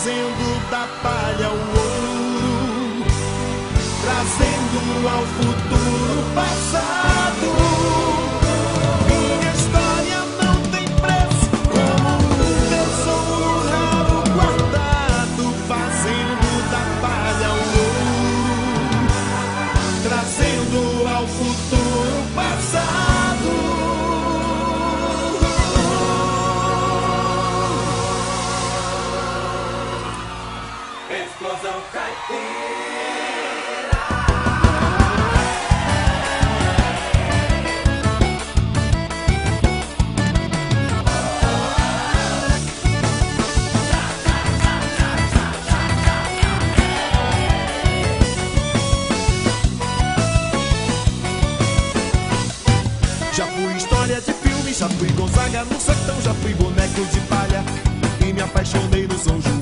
fazendo da palha o ouro, trazendo ao futuro o passado. Minha história não tem preço, como um tesouro raro guardado, fazendo da palha o ouro, trazendo ao futuro o passado. Explosão caipira. Já fui história de filme, já fui Gonzaga no sertão, já fui boneco de palha e me apaixonei no São João.